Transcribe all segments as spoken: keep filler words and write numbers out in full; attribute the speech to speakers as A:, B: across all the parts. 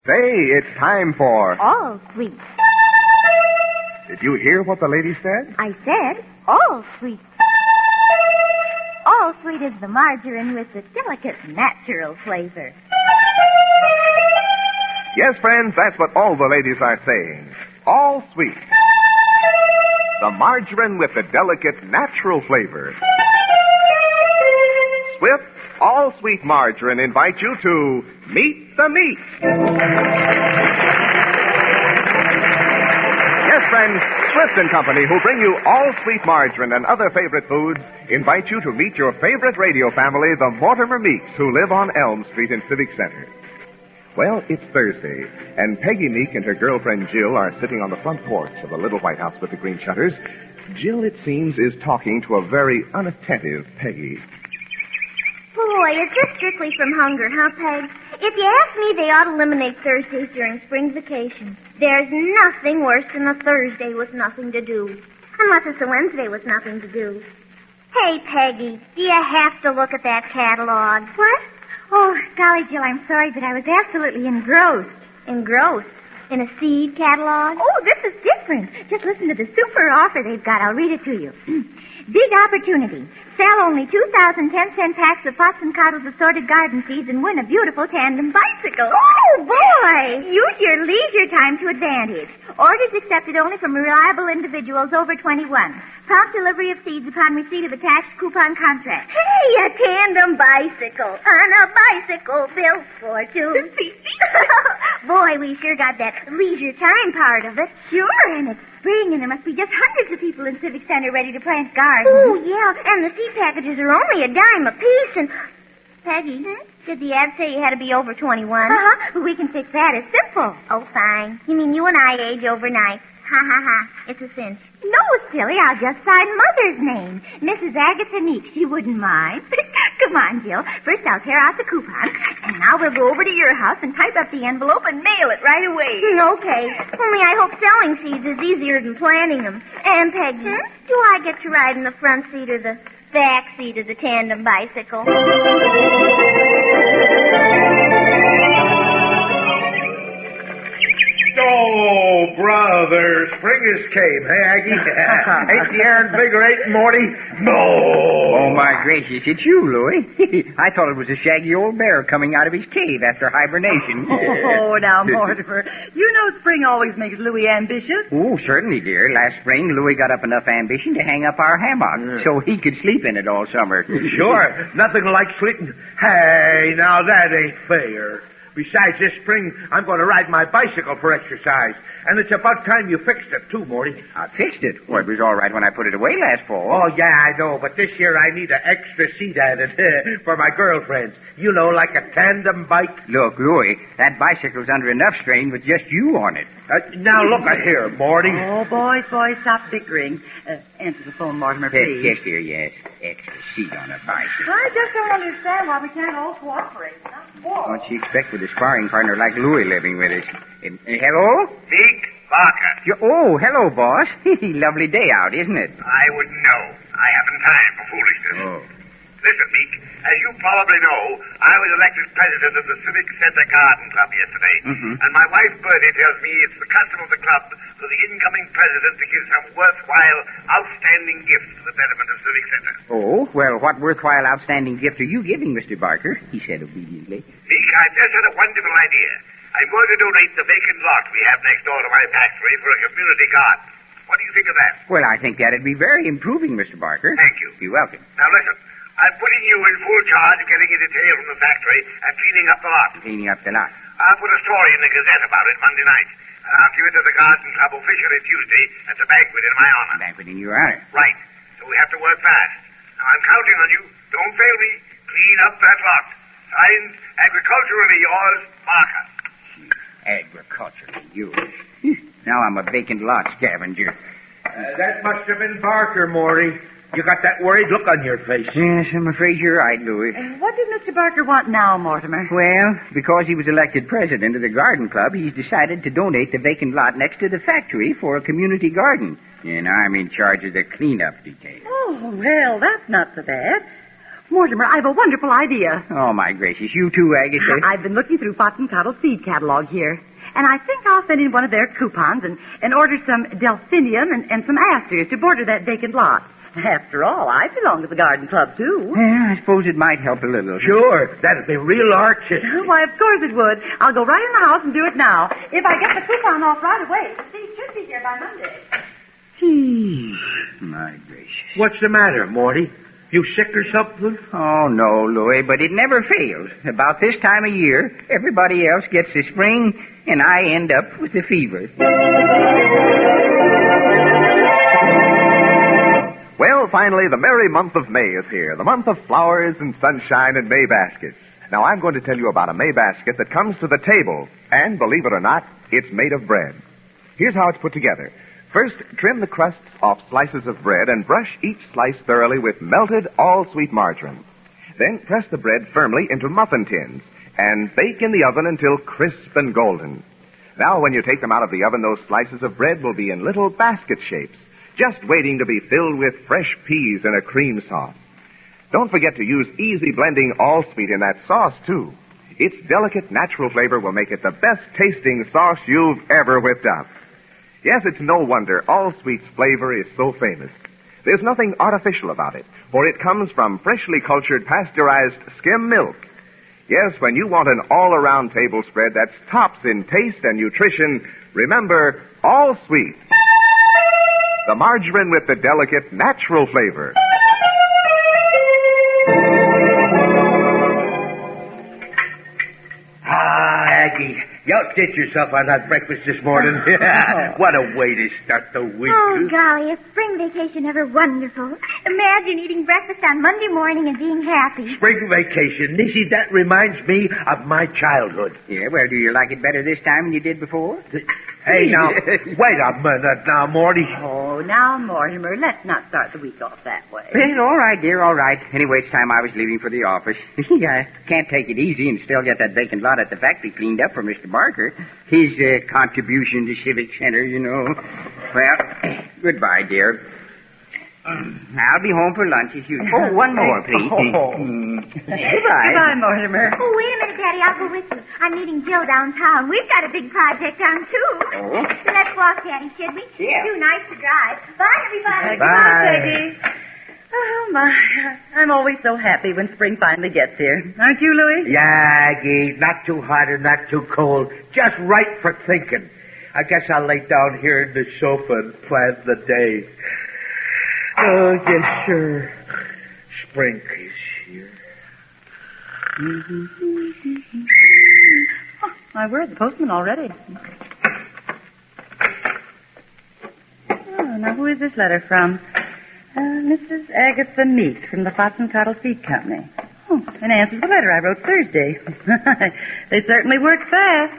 A: Say, it's time for...
B: All sweet.
A: Did you hear what the lady said?
B: I said all sweet. All sweet is the margarine with the delicate natural flavor.
A: Yes, friends, that's what all the ladies are saying. All sweet. The margarine with the delicate natural flavor. Swift All Sweet Margarine invites you to Meet the Meat. Yes, friends, Swift and Company, who bring you All Sweet Margarine and other favorite foods, invite you to meet your favorite radio family, the Mortimer Meeks, who live on Elm Street in Civic Center. Well, it's Thursday, and Peggy Meek and her girlfriend Jill are sitting on the front porch of the little White House with the green shutters. Jill, it seems, is talking to a very unattentive Peggy.
C: Boy, it's just strictly from hunger, huh, Peg? If you ask me, they ought to eliminate Thursdays during spring vacation. There's nothing worse than a Thursday with nothing to do. Unless it's a Wednesday with nothing to do. Hey, Peggy, do you have to look at that catalog?
B: What? Oh, golly, Jill, I'm sorry, but I was absolutely engrossed.
C: Engrossed? In a seed catalog?
B: Oh, this is different. Just listen to the super offer they've got. I'll read it to you. Big opportunity. Sell only two thousand ten-cent packs of Fox and Cottle's assorted garden seeds and win a beautiful tandem bicycle.
C: Oh, boy!
B: Use your leisure time to advantage. Orders accepted only from reliable individuals over twenty-one. Prompt delivery of seeds upon receipt of attached coupon contract.
C: Hey, a tandem bicycle on a bicycle built for two. Boy, we sure got that leisure time part of it.
B: Sure, and it's spring, and there must be just hundreds of people in Civic Center ready to plant gardens.
C: Oh, yeah, and the seed packages are only a dime apiece, and... Peggy, hmm? Did the ad say you had to be over twenty-one?
B: Uh-huh, but we can fix that. It's simple.
C: Oh, fine. You mean you and I age overnight? Ha, ha, ha. It's a cinch.
B: No, silly. I'll just sign Mother's name. Missus Agatha Meek. She wouldn't mind. Come on, Jill. First, I'll tear out the coupon, and now we'll go over to your house and type up the envelope and mail it right away.
C: Okay. Only I hope selling seeds is easier than planting them. And, Peggy, hmm? do I get to ride in the front seat or the back seat of the tandem bicycle?
D: Oh, brother, spring has came, hey, Aggie? Ain't the air invigorating, Morty? No.
E: Oh, my gracious, it's you, Louie. I thought it was a shaggy old bear coming out of his cave after hibernation.
F: Oh, now, Mortimer, you know spring always makes Louie ambitious.
E: Oh, certainly, dear. Last spring, Louie got up enough ambition to hang up our hammock mm. so he could sleep in it all summer.
D: Sure. Nothing like sleeping. Hey, now that ain't fair. Besides, this spring, I'm going to ride my bicycle for exercise. And it's about time you fixed it, too, Morty.
E: I fixed it? Well, it was all right when I put it away last fall.
D: Oh, yeah, I know. But this year I need an extra seat added for my girlfriends. You know, like a tandem bike.
E: Look, Louie, that bicycle's under enough strain with just you on it.
D: Uh, now, look at here, Morty.
F: Oh, boys, boys, stop bickering. Uh, answer the phone, Mortimer, please.
E: Yes, yes, dear, yes. Extra seat on a bicycle.
F: I just don't understand why we can't all cooperate.
E: What'd she expect with a sparring partner like Louie living with us? Uh, hello?
G: Meek Barker.
E: You, oh, hello, boss. Lovely day out, isn't it?
G: I wouldn't know. I haven't time for foolishness.
E: Oh.
G: Listen, Meek, as you probably know, I was elected president of the Civic Center Garden Club yesterday.
E: Mm-hmm.
G: And my wife, Bertie, tells me it's the custom of the club for the incoming president to give some worthwhile, outstanding gift to the betterment of Civic Center.
E: Oh, well, what worthwhile, outstanding gift are you giving, Mister Barker? He said obediently.
G: Meek, I've just had a wonderful idea. I'm going to donate the vacant lot we have next door to my factory for a community garden. What do you think of that?
E: Well, I think that'd be very improving, Mister Barker.
G: Thank you.
E: You're welcome.
G: Now, listen. I'm putting you in full charge of getting a detail from the factory and cleaning up the lot.
E: Cleaning up the lot.
G: I'll put a story in the Gazette about it Monday night. And I'll give it to the Garden Club officially Tuesday at the banquet in my honor.
E: Banquet in your honor.
G: Right. So we have to work fast. Now, I'm counting on you. Don't fail me. Clean up that lot. Signed, agriculturally yours, Barker.
E: Agriculturally yours. Now I'm a vacant lot scavenger.
D: Uh, that must have been Barker, Morty. You got that worried look on your face.
E: Yes, I'm afraid you're right, Louis.
F: Uh, what did Mister Barker want now, Mortimer?
E: Well, because he was elected president of the garden club, he's decided to donate the vacant lot next to the factory for a community garden. And I'm in charge of the cleanup detail.
F: Oh, well, that's not so bad. Mortimer, I have a wonderful idea.
E: Oh, my gracious. You too, Agatha?
F: I've been looking through Fox and Cottle's seed catalog here. And I think I'll send in one of their coupons and, and order some delphinium and, and some asters to border that vacant lot. After all, I belong to the garden club, too.
E: Yeah, I suppose it might help a little.
D: Sure. That'd be real artistic.
F: Why, of course it would. I'll go right in the house and do it now. If I get the coupon off right away, the seed should be here by Monday.
E: Hmm. My gracious.
D: What's the matter, Morty? You sick or something?
E: Oh, no, Louie, but it never fails. About this time of year, everybody else gets the spring, and I end up with the fever.
A: Well, finally, the merry month of May is here, the month of flowers and sunshine and May baskets. Now, I'm going to tell you about a May basket that comes to the table, and believe it or not, it's made of bread. Here's how it's put together. First, trim the crusts off slices of bread and brush each slice thoroughly with melted all-sweet margarine. Then press the bread firmly into muffin tins and bake in the oven until crisp and golden. Now, when you take them out of the oven, those slices of bread will be in little basket shapes, just waiting to be filled with fresh peas and a cream sauce. Don't forget to use easy blending all-sweet in that sauce, too. Its delicate natural flavor will make it the best-tasting sauce you've ever whipped up. Yes, it's no wonder all-sweet's flavor is so famous. There's nothing artificial about it, for it comes from freshly cultured pasteurized skim milk. Yes, when you want an all-around table spread that's tops in taste and nutrition, remember all-sweet. The margarine with the delicate natural flavor.
D: Ah, Aggie, you outdid yourself on that breakfast this morning. What a way to start the week.
B: Oh, golly, is spring vacation ever wonderful? Imagine eating breakfast on Monday morning and being happy.
D: Spring vacation. Nissy, that reminds me of my childhood.
E: Yeah, well, do you like it better this time than you did before?
D: Hey, now, wait a minute now, Morty.
F: Oh, now, Mortimer, let's not start the week off that way.
E: Well, all right, dear, all right. Anyway, it's time I was leaving for the office. I can't take it easy and still get that vacant lot at the factory cleaned up for Mister Barker. His uh, contribution to Civic Center, you know. Well, goodbye, dear. I'll be home for lunch as usual. Oh, one more, please.
F: Oh.
E: Mm. Goodbye.
F: Goodbye, Mortimer.
B: Oh, wait a minute, Daddy. I'll go with you. I'm meeting Jill downtown. We've got a big project on, too.
E: Oh?
B: Let's walk, Daddy, should we?
E: Yeah.
B: It's too nice to drive. Bye, everybody.
F: Goodbye, Peggy. Oh, my. I'm always so happy when spring finally gets here. Aren't you, Louis?
D: Yeah, Aggie, not too hot or not too cold. Just right for thinking. I guess I'll lay down here in the sofa and plan the day. Oh, yes, sure. Spring is here.
F: Oh, my word, the postman already. Oh, now who is this letter from? Uh, Missus Agatha Meek from the Fox and Cottle Seed Company. Oh, in answer to the letter I wrote Thursday. They certainly work fast.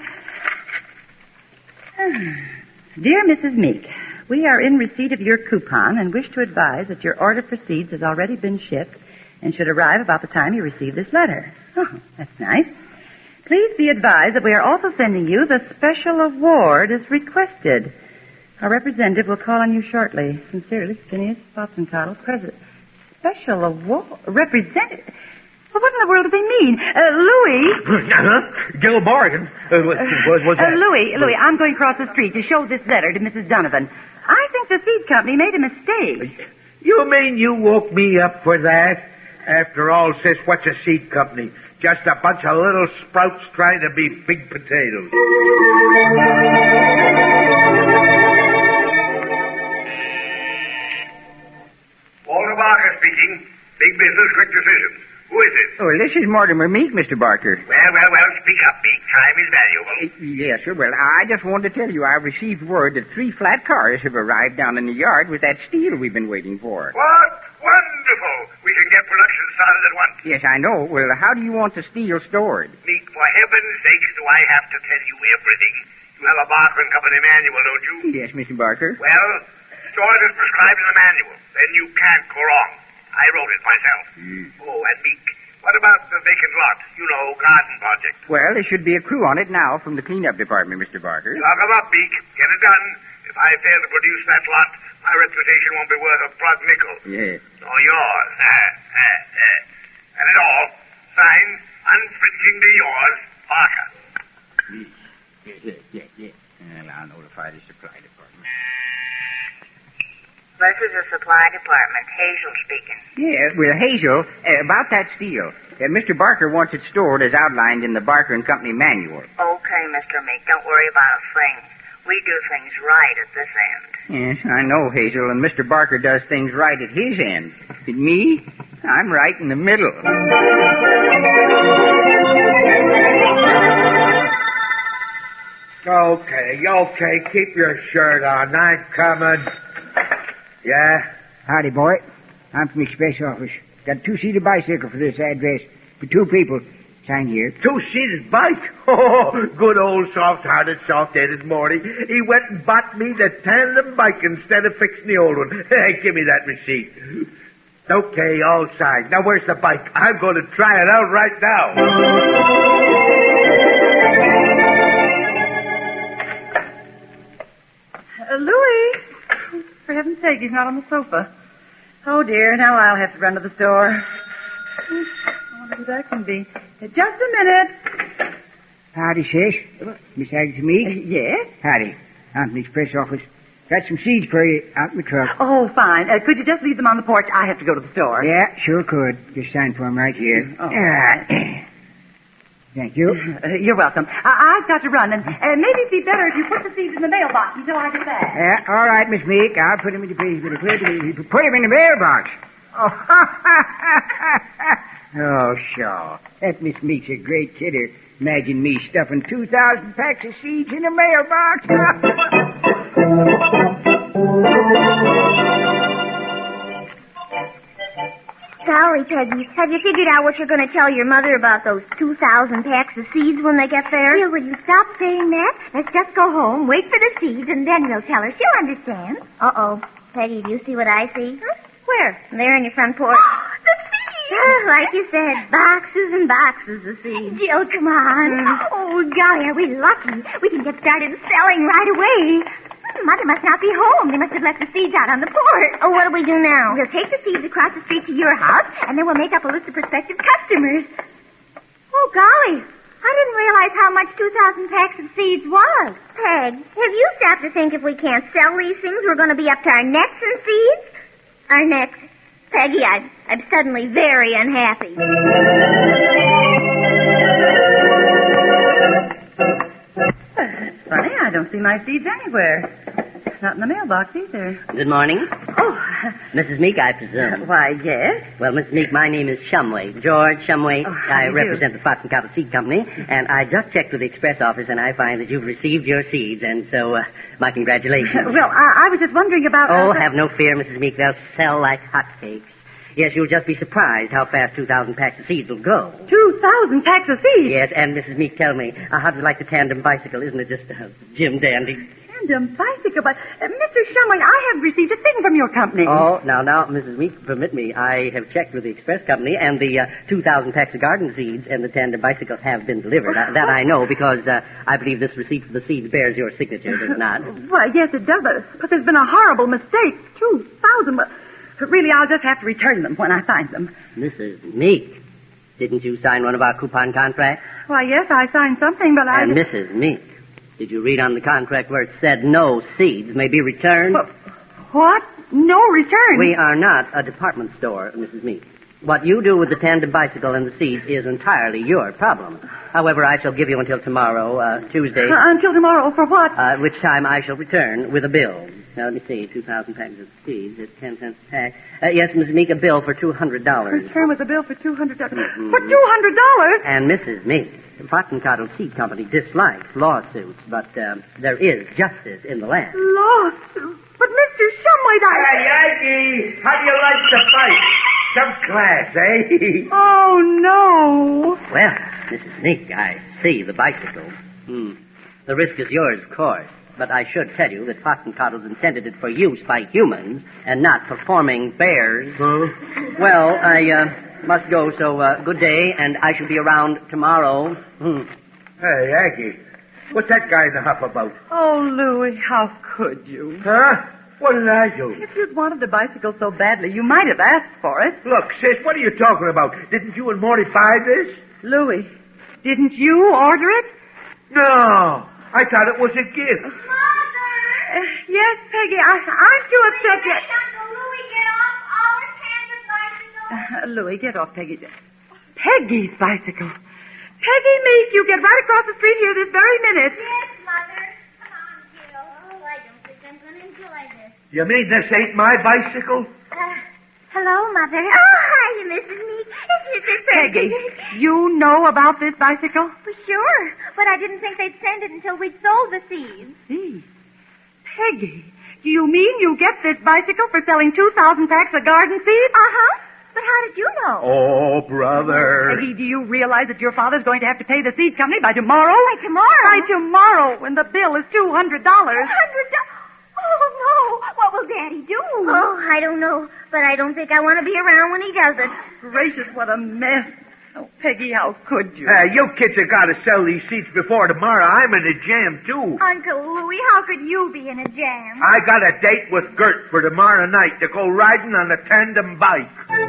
F: Dear Missus Meek, we are in receipt of your coupon and wish to advise that your order for seeds has already been shipped and should arrive about the time you receive this letter. Oh, that's nice. Please be advised that we are also sending you the special award as requested. Our representative will call on you shortly. Sincerely, Phineas Potzencoddle, President. Special award? Representative? Well, what in the world do they mean? Uh, Louis?
D: Uh-huh. Gil Morgan. Uh, what, what was
F: Uh,
D: that?
F: Louis, Louis, I'm going across the street to show this letter to Missus Donovan. I think the seed company made a mistake.
D: You mean you woke me up for that? After all, sis, what's a seed company? Just a bunch of little sprouts trying to be big potatoes.
G: Walter Barker speaking. Big business, quick decisions. Who is it?
E: Oh, this is Mortimer Meek, Mister Barker.
G: Well, well, well, speak up, Meek. Time is valuable.
E: Yes, sir. Well, I just wanted to tell you I received word that three flat cars have arrived down in the yard with that steel we've been waiting for.
G: What? Wonderful. We can get production started at once.
E: Yes, I know. Well, how do you want the steel stored?
G: Meek, for heaven's sakes, do I have to tell you everything? You have a Barker and Company manual, don't you?
E: Yes, Mister Barker.
G: Well, store it as prescribed in the manual. Then you can't go wrong. I wrote it myself.
E: Mm.
G: Oh, and Meek, what about the vacant lot? You know, garden project.
E: Well, there should be a crew on it now from the cleanup department, Mister Barker.
G: Lock 'em up, Meek. Get it done. If I fail to produce that lot, my reputation won't be worth a plug nickel.
E: Yes.
G: Or yours. And it all, signed, unflinchingly yours, Parker.
E: Yes, yes, yes, yes. And I'll notify the supply department.
H: This is the supply department. Hazel speaking.
E: Yeah, well, Hazel, uh, about that steel. Uh, Mister Barker wants it stored as outlined in the Barker and Company manual.
H: Okay, Mister Meek, don't worry about a thing. We do things right at this end.
E: Yes, I know, Hazel, and Mister Barker does things right at his end. But me, I'm right in the middle.
D: Okay, okay, keep your shirt on. I'm coming. Yeah?
I: Howdy, boy. I'm from the express office. Got a two-seater bicycle for this address. For two people. Sign here.
D: Two-seater bike? Oh, good old soft-hearted, soft-headed Morty. He went and bought me the tandem bike instead of fixing the old one. Hey, give me that receipt. Okay, all signed. Now, where's the bike? I'm going to try it out right now.
F: Uh, Louis! For heaven's sake, he's not on the sofa. Oh, dear, now I'll have to run to the store. I wonder who that can be. Uh, Just a minute.
I: Howdy, sis. Miss Agatha Meek?
F: Uh, yes?
I: Howdy. I'm from the express office. Got some seeds for you out in the truck.
F: Oh, fine. Uh, could you just leave them on the porch? I have to go to the store.
I: Yeah, sure could. Just sign for 'em right here.
F: Oh.
I: Uh, Thank you.
F: Uh, you're welcome. I- I've got to run, and uh, maybe it'd be better if you put the seeds in the mailbox until I get back.
I: Yeah, all right, Miss Meek. I'll put him in the place. Put him in the mailbox. Oh, oh, sure. That Miss Meek's a great kidder. Imagine me stuffing two thousand packs of seeds in a mailbox.
C: Golly, Peggy, have you figured out what you're going to tell your mother about those two thousand packs of seeds when they get there?
B: Jill, will you stop saying that? Let's just go home, wait for the seeds, and then we'll tell her. She'll understand.
C: Uh-oh. Peggy, do you see what I see?
B: Huh? Where?
C: There in your front porch.
B: The seeds!
C: Ah, like you said, boxes and boxes of seeds.
B: Jill, come on.
C: Mm.
B: Oh, golly, are we lucky? We can get started selling right away. Mother must not be home. They must have left the seeds out on the porch.
C: Oh, what do we do now?
B: We'll take the seeds across the street to your house, and then we'll make up a list of prospective customers. Oh, golly. I didn't realize how much two thousand packs of seeds was.
C: Peg, have you stopped to think if we can't sell these things, we're going to be up to our necks in seeds? Our necks. Peggy, I'm, I'm suddenly very unhappy.
F: That's funny. I don't see my seeds anywhere. Not in the mailbox either.
J: Good morning.
F: Oh,
J: Missus Meek, I presume.
F: why, yes.
J: Well, Missus Meek, my name is Shumway, George Shumway.
F: Oh, how
J: I
F: do you
J: represent the Fox and Cotton Seed Company, and I just checked with the express office, and I find that you've received your seeds, and so uh, my congratulations.
F: Well, I, I was just wondering about...
J: Oh,
F: uh,
J: have no fear, Missus Meek. They'll sell like hotcakes. Yes, you'll just be surprised how fast two thousand packs of seeds will go.
F: two thousand packs of seeds?
J: Yes, and Missus Meek, tell me, uh, how do you like the tandem bicycle? Isn't it just uh, Jim Dandy?
F: Tandem bicycle, but uh, Mister Shumway, I haven't received a thing from your company.
J: Oh, now, now, Missus Meek, permit me. I have checked with the express company, and the uh, two thousand packs of garden seeds and the tandem bicycle have been delivered. Uh, that I know, because uh, I believe this receipt for the seeds bears your signature, does it not?
F: Why, yes, it does, but, but there's been a horrible mistake. two thousand, but really, I'll just have to return them when I find them.
J: Missus Meek, didn't you sign one of our coupon contracts?
F: Why, yes, I signed something, but I...
J: And Missus Meek, did you read on the contract where it said no seeds may be returned?
F: But, what? No return?
J: We are not a department store, Missus Meek. What you do with the tandem bicycle and the seeds is entirely your problem. However, I shall give you until tomorrow, uh, Tuesday.
F: Uh, until tomorrow, for what?
J: Uh, at which time I shall return with a bill. Now, let me see, two thousand packs of seeds at ten cents a pack. Uh, yes, Missus Meek, a bill for two hundred dollars.
F: Return with a bill for two hundred dollars.
J: Mm-hmm.
F: For two hundred dollars?
J: And Missus Meek, the Fox and Cotton Seed Company dislikes lawsuits, but um, there is justice in the land.
F: Lawsuit? But Mister Shumway, I...
D: Hey, Yankee, how do you like the fight? Some class, eh?
F: Oh, no.
J: Well, Missus Meek, I see the bicycle. Hmm. The risk is yours, of course. But I should tell you that Fox and Cottle's intended it for use by humans and not for forming bears.
D: Huh?
J: Well, I uh, must go, so uh, good day, and I shall be around tomorrow. Hmm.
D: Hey, Aggie, what's that guy in the huff about?
F: Oh, Louis, how could you?
D: Huh? What did I do?
F: If you'd wanted the bicycle so badly, you might have asked for it.
D: Look, sis, what are you talking about? Didn't you and Morty find this?
F: Louis, didn't you order it?
D: No. I thought it was a gift.
B: Mother!
F: Uh, yes, Peggy, I, aren't you upset yet?
B: Uncle Louis, get off our tandem bicycle.
F: Uh, Louis, get off Peggy. Peggy's bicycle. Peggy, Meek, you get right across the street here this very minute.
B: Yes, Mother. Come on, Jill. Oh, I don't think I'm going to enjoy this.
D: You mean this ain't my bicycle?
B: Uh, hello, Mother. Oh, hi, Missus Meek. It's Missus
F: Peggy, you know about this bicycle?
B: For sure, but I didn't think they'd send it until we'd sold the seeds.
F: Seeds? Peggy, do you mean you get this bicycle for selling two thousand packs of garden seeds?
B: Uh-huh. But how did you know?
D: Oh, brother.
F: Peggy, do you realize that your father's going to have to pay the seed company by tomorrow?
B: By tomorrow?
F: By tomorrow, when the bill is two hundred dollars.
B: two hundred dollars? Oh, no. What will Daddy do?
C: Oh, I don't know, but I don't think I want to be around when he does it.
F: Gracious, what a mess. Oh, Peggy, how could you?
D: Uh, you kids have got to sell these seeds before tomorrow. I'm in a jam, too.
B: Uncle Louis, how could you be in a jam?
D: I got a date with Gert for tomorrow night to go riding on a tandem bike.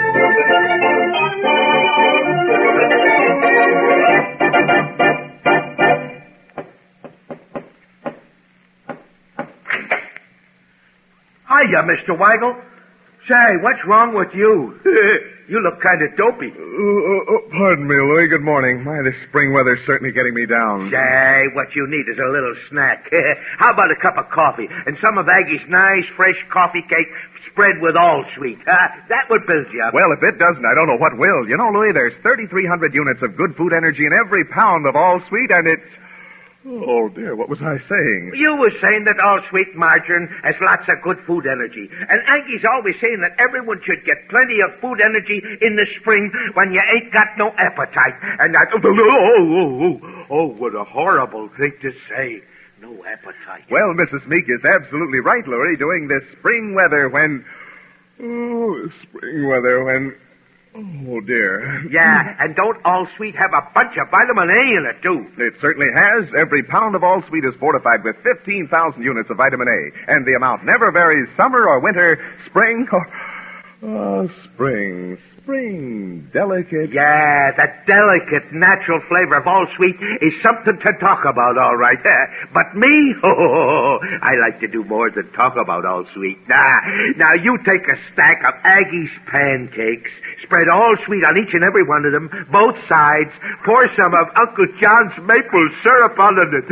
D: Hiya, Mister Weigel. Say, what's wrong with you? You look kind of dopey.
A: Uh, uh, pardon me, Louis. Good morning. My, this spring weather's certainly getting me down.
D: Say, what you need is a little snack. How about a cup of coffee and some of Aggie's nice, fresh coffee cake spread with all sweet? Uh, that would build you up.
A: Well, if it doesn't, I don't know what will. You know, Louis, there's thirty-three hundred units of good food energy in every pound of all sweet, and it's... Oh, dear, what was I saying?
D: You were saying that all sweet margarine has lots of good food energy. And Aggie's always saying that everyone should get plenty of food energy in the spring when you ain't got no appetite. And that... Oh, oh, oh, oh, what a horrible thing to say. No appetite.
A: Well, Missus Meek is absolutely right, Louis, doing this spring weather when... Oh, spring weather when... Oh, dear.
D: Yeah, and don't all sweet have a bunch of vitamin A in it, too?
A: It certainly has. Every pound of all sweet is fortified with fifteen thousand units of vitamin A, and the amount never varies summer or winter, spring or... Oh, spring, spring, delicate.
D: Yeah, that delicate, natural flavor of all sweet is something to talk about, all right. But me, oh, I like to do more than talk about all sweet. Nah, now you take a stack of Aggie's pancakes, spread all sweet on each and every one of them, both sides, pour some of Uncle John's maple syrup on it.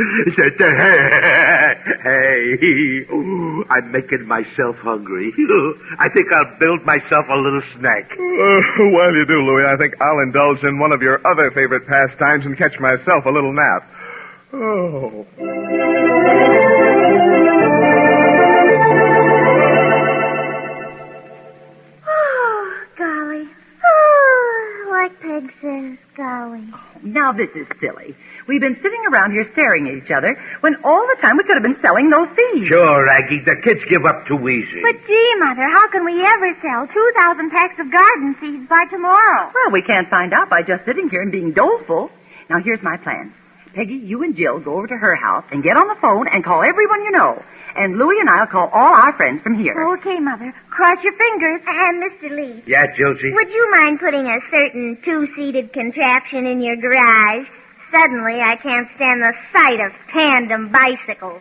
D: Hey, oh, I'm making myself hungry. I think I'll build myself a little snack.
A: Uh, while you do, Louis, I think I'll indulge in one of your other favorite pastimes and catch myself a little nap. Oh.
C: Oh, golly. Oh, like Peg says, golly.
F: Now, this is silly. We've been sitting around here staring at each other when all the time we could have been selling those seeds.
D: Sure, Aggie, the kids give up too easy.
B: But gee, Mother, how can we ever sell two thousand packs of garden seeds by tomorrow?
F: Well, we can't find out by just sitting here and being doleful. Now, here's my plan. Peggy, you and Jill go over to her house and get on the phone and call everyone you know. And Louie and I'll call all our friends from here.
B: Okay, Mother. Cross your fingers.
C: And Mister Lee.
D: Yeah, Josie?
C: Would you mind putting a certain two-seated contraption in your garage? Suddenly, I can't stand the sight of tandem bicycles.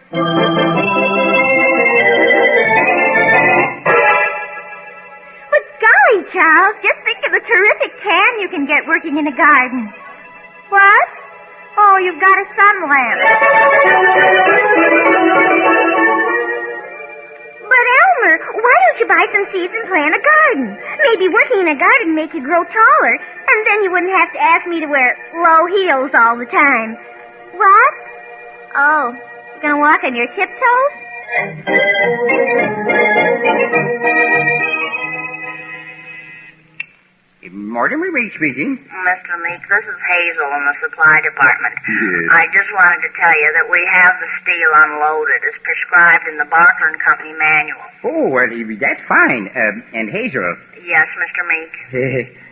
B: But golly, Charles, just think of the terrific tan you can get working in a garden. What? Oh, you've got a sun lamp.
C: But Elmer, why don't you buy some seeds and plant a garden? Maybe working in a garden make you grow taller, and then you wouldn't have to ask me to wear low heels all the time. What? Oh, you gonna walk on your tiptoes?
E: Mortimer Meek speaking.
H: Mister Meek, this is Hazel in the supply department.
A: Yes.
H: I just wanted to tell you that we have the steel unloaded as prescribed in the Barker and Company manual.
E: Oh, well, that's fine. Um, and Hazel,
H: Yes, Mister Meek.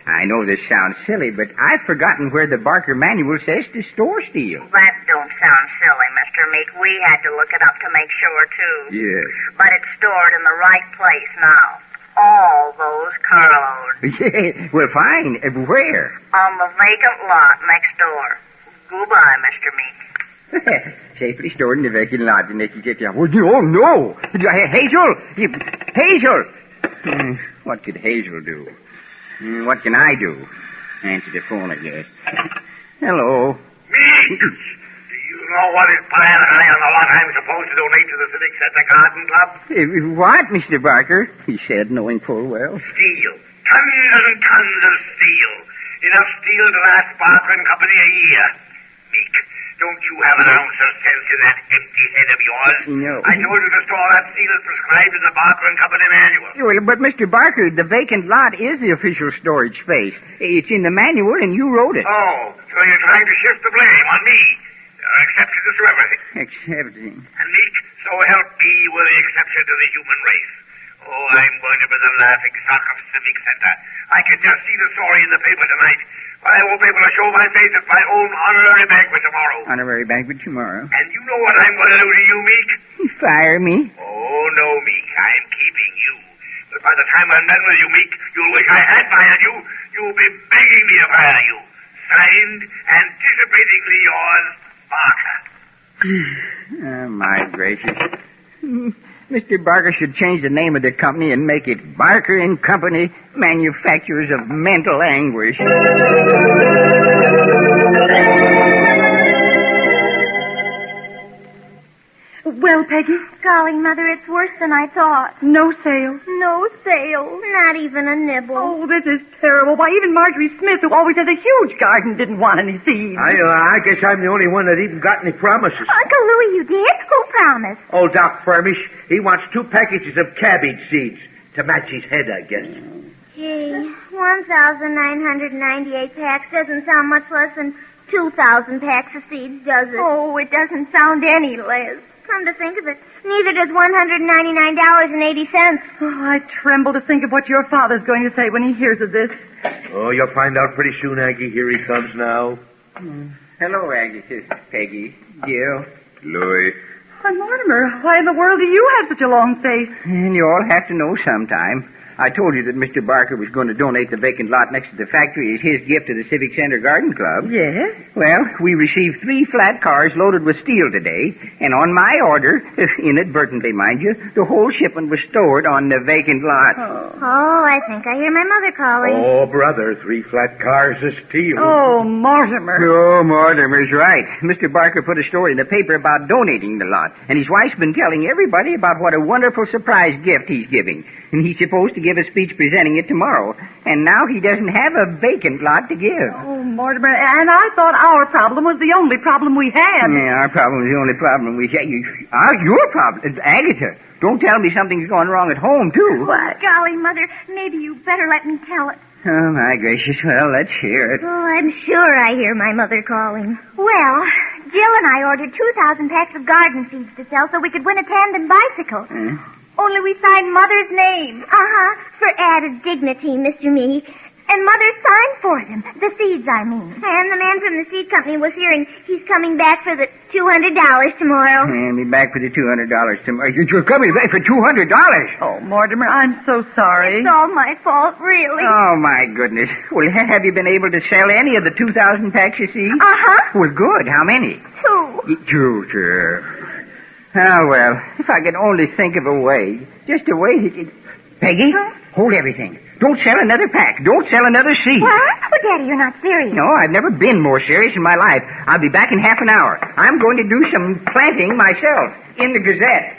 E: I know this sounds silly, but I've forgotten where the Barker manual says to store steel.
H: That don't sound silly, Mister Meek. We had to look it up to make sure, too.
E: Yes.
H: But it's stored in the right place now. All those carloads.
E: Yeah, well, fine. Uh, Where?
H: On the vacant lot next door. Goodbye, Mister Meek.
E: Safely stored in the vacant lot the next get there. Oh, no. Hazel! Hazel! Hmm, what could Hazel do? Hmm, what can I do? Answer the phone, I guess. Hello.
G: Meek! Do you know what is piled high on the lot I'm supposed to donate to the Civic Center Garden Club?
E: Uh, What, Mister Barker? He said, knowing full well.
G: Steel. Tons and tons of steel. Enough steel to last Barker and Company a year. Meek, don't you have an ounce of sense in that empty head of yours?
E: No.
G: I told you to store that steel as prescribed in the Barker and Company manual.
E: Well, but Mister Barker, the vacant lot is the official storage space. It's in the manual, and you wrote it.
G: Oh, so you're trying to shift the blame on me. You're exceptions to everything.
E: Accepting.
G: And Meek, so help me, we're the exception to the human race. Oh, I'm going to be the laughing stock of Civic Center. I can just see the story in the paper tonight. But I won't be able to show my face at my own honorary banquet tomorrow.
E: Honorary banquet tomorrow.
G: And you know what I'm going to do to you, Meek?
E: Fire me?
G: Oh, no, Meek. I'm keeping you. But by the time I'm done with you, Meek, you'll wish I had fired you. You'll be begging me to fire you. Signed, anticipatingly yours, Barker.
E: Oh, my gracious. Mister Barker should change the name of the company and make it Barker and Company, Manufacturers of Mental Anguish.
F: Well, Peggy?
B: Golly, Mother, it's worse than I thought.
F: No sale.
B: No sale.
C: Not even a nibble.
F: Oh, this is terrible. Why, even Marjorie Smith, who always has a huge garden, didn't want any seeds.
D: I, uh, I guess I'm the only one that even got any promises.
B: Uncle Louie, you did? Who promised?
D: Old Doc Furmish, he wants two packages of cabbage seeds to match his head, I guess.
C: Gee, one thousand nine hundred ninety-eight packs doesn't sound much less than two thousand packs of seeds, does it?
B: Oh, it doesn't sound any less.
C: Come to think of it, neither does one hundred ninety-nine dollars and eighty cents.
F: Oh, I tremble to think of what your father's going to say when he hears of this.
D: Oh, you'll find out pretty soon, Aggie. Here he comes now.
E: Mm. Hello, Aggie, Peggy, Jill.
A: Louis.
F: Why, Mortimer, why in the world do you have such a long face?
E: And you all have to know sometime. I told you that Mister Barker was going to donate the vacant lot next to the factory as his gift to the Civic Center Garden Club.
F: Yes?
E: Well, we received three flat cars loaded with steel today, and on my order, inadvertently, mind you, the whole shipment was stored on the vacant lot.
C: Oh, oh I think I hear my mother calling.
D: Oh, brother, three flat cars of steel.
F: Oh, Mortimer.
E: Oh, Mortimer's right. Mister Barker put a story in the paper about donating the lot, and his wife's been telling everybody about what a wonderful surprise gift he's giving. And he's supposed to give a speech presenting it tomorrow. And now he doesn't have a vacant lot to give.
F: Oh, Mortimer, and I thought our problem was the only problem we had.
E: Yeah, our problem is the only problem we had. You, our, your problem? Agatha, don't tell me something's gone wrong at home, too.
B: What? Golly, Mother, maybe you better let me tell it.
E: Oh, my gracious. Well, let's hear it.
C: Oh, I'm sure I hear my mother calling.
B: Well, Jill and I ordered two thousand packs of garden seeds to sell so we could win a tandem bicycle.
E: Hmm?
B: Only we signed Mother's name.
C: Uh-huh, for added dignity, Mister Meek.
B: And Mother signed for them. The seeds, I mean.
C: And the man from the seed company was here, and he's coming back for the two hundred dollars tomorrow.
E: And be back for the two hundred dollars tomorrow. You're coming back for two hundred dollars?
F: Oh, Mortimer, I'm so sorry.
B: It's all my fault, really.
E: Oh, my goodness. Well, have you been able to sell any of the two thousand packs you see?
B: Uh-huh.
E: Well, good. How many?
B: Two.
E: Two, sure. Oh, well, if I could only think of a way. Just a way to get... Peggy, huh? Hold everything. Don't sell another pack. Don't sell another seed.
B: What? Oh, Daddy, you're not serious.
E: No, I've never been more serious in my life. I'll be back in half an hour. I'm going to do some planting myself in the Gazette.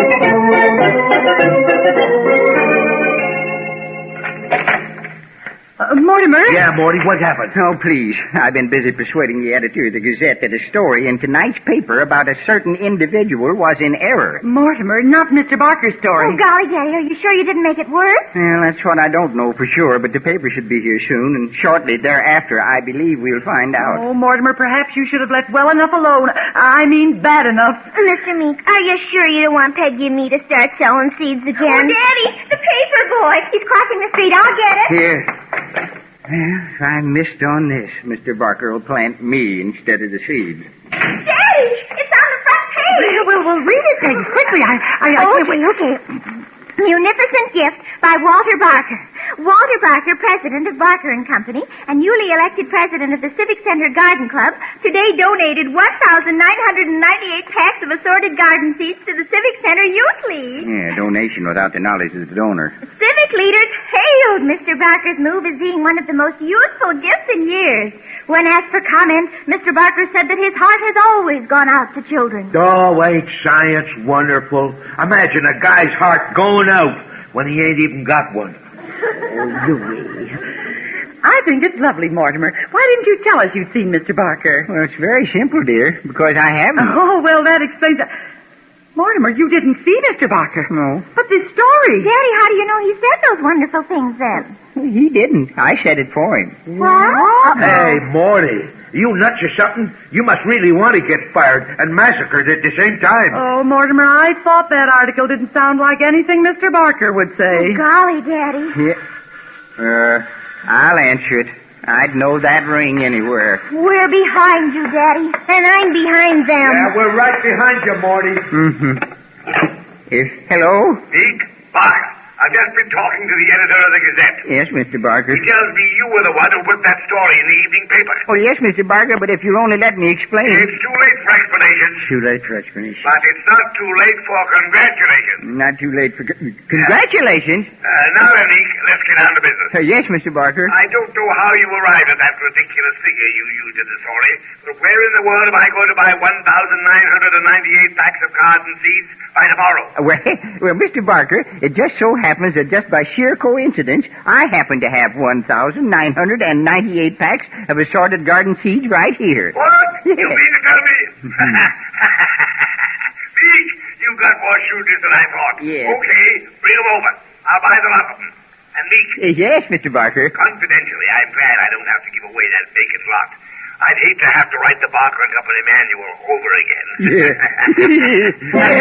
F: Uh, Mortimer?
D: Yeah, Morty, what happened?
E: Oh, please. I've been busy persuading the editor of the Gazette that a story in tonight's paper about a certain individual was in error.
F: Mortimer, not Mister Barker's story.
B: Oh, golly, Daddy, are you sure you didn't make it worse?
E: Well, that's what I don't know for sure, but the paper should be here soon, and shortly thereafter, I believe we'll find out.
F: Oh, Mortimer, perhaps you should have left well enough alone. I mean, bad enough.
C: Mister Meek, are you sure you don't want Peggy and me to start selling seeds again?
B: Oh, Daddy, the paper boy. He's crossing the street. I'll get it.
E: Here. Well, if I missed on this, Mister Barker will plant me instead of the seeds.
B: Daddy, it's on the front page.
F: Well, well, well read it, Peggy, quickly. I, I, I can't wait.
B: Okay, okay. Munificent gift by Walter Barker. Walter Barker, president of Barker and Company, and newly elected president of the Civic Center Garden Club, today donated one thousand nine hundred ninety-eight packs of assorted garden seeds to the Civic Center Youth League.
E: Yeah, donation without the knowledge of the donor.
B: Civic leaders hailed Mister Barker's move as being one of the most useful gifts in years. When asked for comment, Mister Barker said that his heart has always gone out to children.
D: Oh, ain't science wonderful? Imagine a guy's heart going out when he ain't even got one.
F: Oh, Louis. I think it's lovely, Mortimer. Why didn't you tell us you'd seen Mister Barker?
E: Well, it's very simple, dear, because I haven't.
F: Oh, well, that explains it. Mortimer, you didn't see Mister Barker.
E: No.
F: But this story.
B: Daddy, how do you know he said those wonderful things then?
E: He didn't. I said it for him.
B: What?
D: Hey, Morty, you nuts or something? You must really want to get fired and massacred at the same time.
F: Oh, Mortimer, I thought that article didn't sound like anything Mister Barker would say.
B: Oh, golly, Daddy.
E: Yeah. Uh, I'll answer it. I'd know that ring anywhere.
B: We're behind you, Daddy.
C: And I'm behind them.
D: Yeah, we're right behind you, Morty.
E: Mm-hmm. Yes, hello?
G: Meek, Barker, I've just been talking to the editor of the Gazette.
E: Yes, Mister Barker.
G: He tells me you were the one who put that story in the evening paper.
E: Oh, yes, Mister Barker, but if you'll only let me explain.
G: It's too late for explanations.
E: Too late for explanation.
G: But it's not too late for congratulations.
E: Not too late for... Congratulations.
G: Uh, now, then, Meek, let's get on to business.
E: Uh, yes, Mister Barker.
G: I don't know how you arrived at that ridiculous figure you used in the story, but where in the world am I going to buy one thousand nine hundred ninety-eight packs of garden seeds by tomorrow?
E: Well, well, Mister Barker, it just so happens that just by sheer coincidence, I happen to have one thousand nine hundred ninety-eight packs of assorted garden seeds right here.
G: What? You mean to tell me? Meek, you've got more shooters than I thought.
E: Yeah.
G: Okay, bring them over. I'll buy the lot of them. And Meek,
E: Yes, Mister Barker.
G: confidentially, I'm glad I don't have to give away that vacant lot. I'd hate to have to write the Barker and Company manual over again.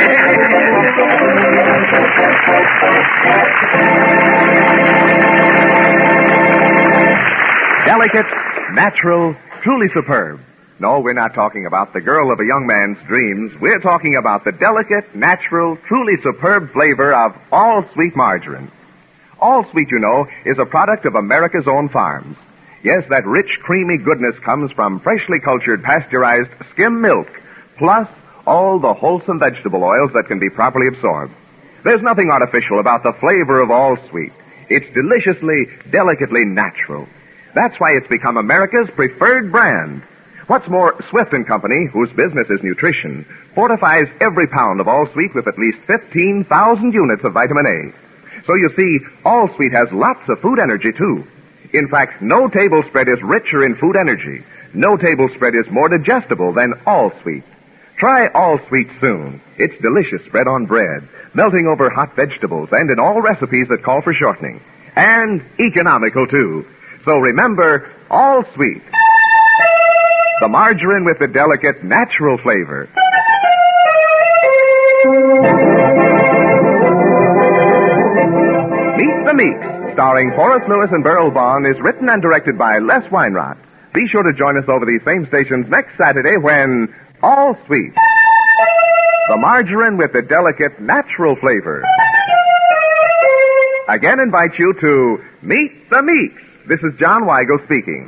A: Delicate, natural, truly superb. No, we're not talking about the girl of a young man's dreams. We're talking about the delicate, natural, truly superb flavor of All Sweet margarine. All Sweet, you know, is a product of America's own farms. Yes, that rich, creamy goodness comes from freshly cultured, pasteurized skim milk, plus all the wholesome vegetable oils that can be properly absorbed. There's nothing artificial about the flavor of All Sweet. It's deliciously, delicately natural. That's why it's become America's preferred brand. What's more, Swift and Company, whose business is nutrition, fortifies every pound of All Sweet with at least fifteen thousand units of vitamin A. So you see, All Sweet has lots of food energy, too. In fact, no table spread is richer in food energy. No table spread is more digestible than All Sweet. Try All Sweet soon. It's delicious spread on bread, melting over hot vegetables, and in all recipes that call for shortening. And economical, too. So remember, All Sweet. The margarine with the delicate, natural flavor. Meet the Meeks, starring Forrest Lewis and Beryl Vaughn, is written and directed by Les Weinrott. Be sure to join us over these same stations next Saturday when All Sweet. The margarine with the delicate, natural flavor. Again invite you to Meet the Meeks. This is John Weigel speaking.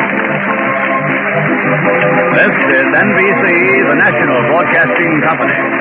K: This is N B C, the national broadcasting company.